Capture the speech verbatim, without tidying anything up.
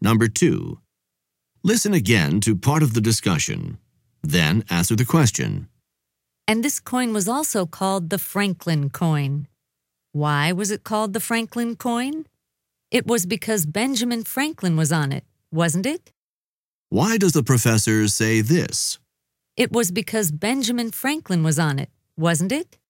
Number two. Listen again to part of the discussion. Then answer the question. And this coin was also called the Franklin coin. Why was it called the Franklin coin? It was because Benjamin Franklin was on it, wasn't it? Why does the professor say this? It was because Benjamin Franklin was on it, wasn't it?